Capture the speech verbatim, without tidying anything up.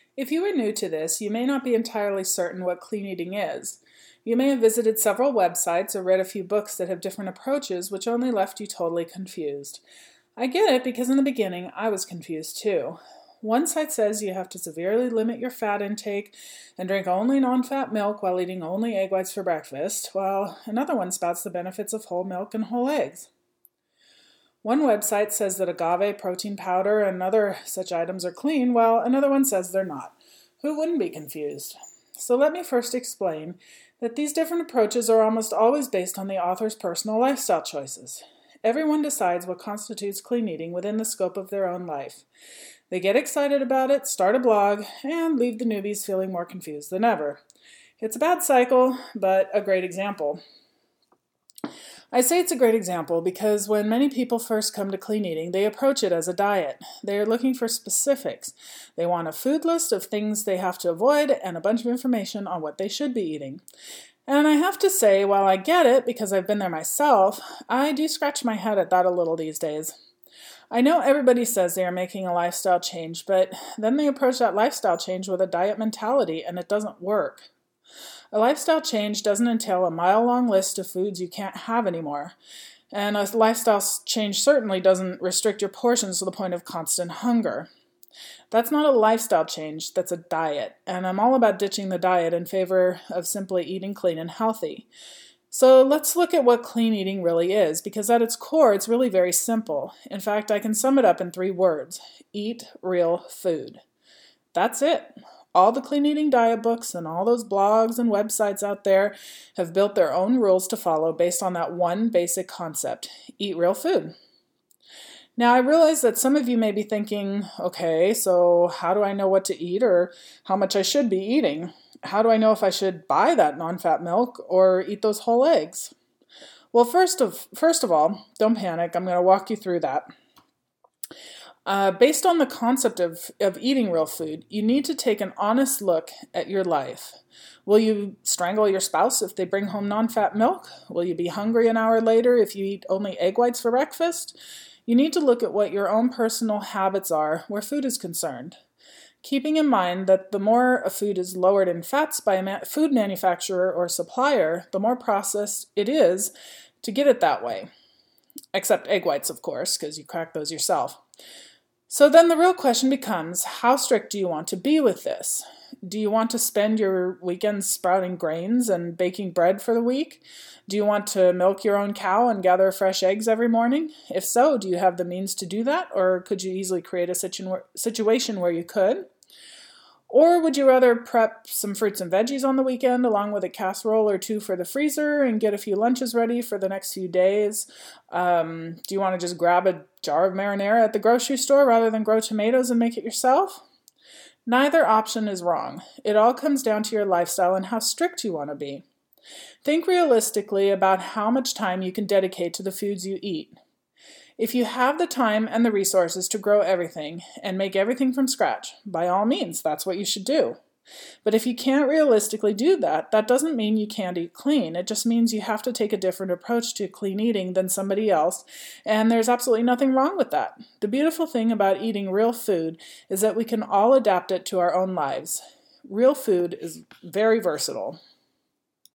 If you are new to this, you may not be entirely certain what clean eating is. You may have visited several websites or read a few books that have different approaches, which only left you totally confused. I get it because in the beginning I was confused too. One site says you have to severely limit your fat intake and drink only non-fat milk while eating only egg whites for breakfast, while another one spouts the benefits of whole milk and whole eggs. One website says that agave protein powder and other such items are clean, while another one says they're not. Who wouldn't be confused? So let me first explain that these different approaches are almost always based on the author's personal lifestyle choices. Everyone decides what constitutes clean eating within the scope of their own life. They get excited about it, start a blog, and leave the newbies feeling more confused than ever. It's a bad cycle, but a great example. I say it's a great example because when many people first come to clean eating, they approach it as a diet. They are looking for specifics. They want a food list of things they have to avoid and a bunch of information on what they should be eating. And I have to say, while I get it because I've been there myself, I do scratch my head at that a little these days. I know everybody says they are making a lifestyle change, but then they approach that lifestyle change with a diet mentality and it doesn't work. A lifestyle change doesn't entail a mile-long list of foods you can't have anymore. And a lifestyle change certainly doesn't restrict your portions to the point of constant hunger. That's not a lifestyle change, that's a diet. And I'm all about ditching the diet in favor of simply eating clean and healthy. So let's look at what clean eating really is, because at its core, it's really very simple. In fact, I can sum it up in three words. Eat real food. That's it. All the clean eating diet books and all those blogs and websites out there have built their own rules to follow based on that one basic concept. Eat real food. Now, I realize that some of you may be thinking, okay, so how do I know what to eat or how much I should be eating? How do I know if I should buy that non-fat milk or eat those whole eggs? Well, first of, first of all, don't panic. I'm going to walk you through that. Uh, based on the concept of, of eating real food, you need to take an honest look at your life. Will you strangle your spouse if they bring home non-fat milk? Will you be hungry an hour later if you eat only egg whites for breakfast? You need to look at what your own personal habits are where food is concerned. Keeping in mind that the more a food is lowered in fats by a ma- food manufacturer or supplier, the more processed it is to get it that way. Except egg whites, of course, because you crack those yourself. So then the real question becomes, how strict do you want to be with this? Do you want to spend your weekends sprouting grains and baking bread for the week? Do you want to milk your own cow and gather fresh eggs every morning? If so, do you have the means to do that, or could you easily create a situ- situation where you could? Or would you rather prep some fruits and veggies on the weekend along with a casserole or two for the freezer and get a few lunches ready for the next few days? Um, do you want to just grab a jar of marinara at the grocery store rather than grow tomatoes and make it yourself? Neither option is wrong. It all comes down to your lifestyle and how strict you want to be. Think realistically about how much time you can dedicate to the foods you eat. If you have the time and the resources to grow everything and make everything from scratch, by all means, that's what you should do. But if you can't realistically do that, that doesn't mean you can't eat clean. It just means you have to take a different approach to clean eating than somebody else, and there's absolutely nothing wrong with that. The beautiful thing about eating real food is that we can all adapt it to our own lives. Real food is very versatile.